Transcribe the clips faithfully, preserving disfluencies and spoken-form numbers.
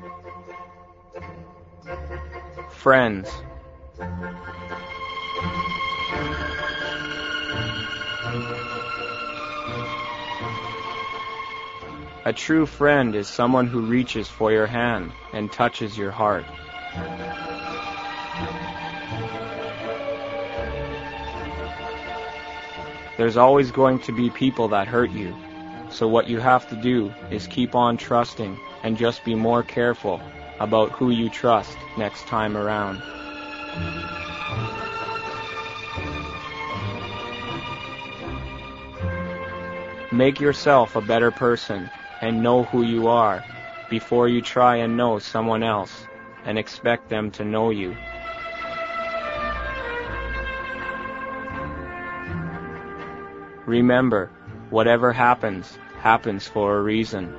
Friends. A true friend is someone who reaches for your hand and touches your heart. There's always going to be people that hurt you, so what you have to do is keep on trusting and just be more careful about who you trust next time around. Make yourself a better person and know who you are before you try and know someone else and expect them to know you. Remember, whatever happens, happens for a reason.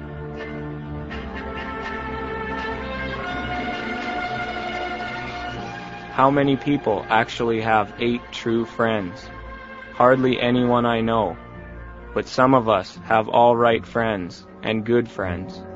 How many people actually have eight true friends? Hardly anyone I know. But some of us have all right friends and good friends.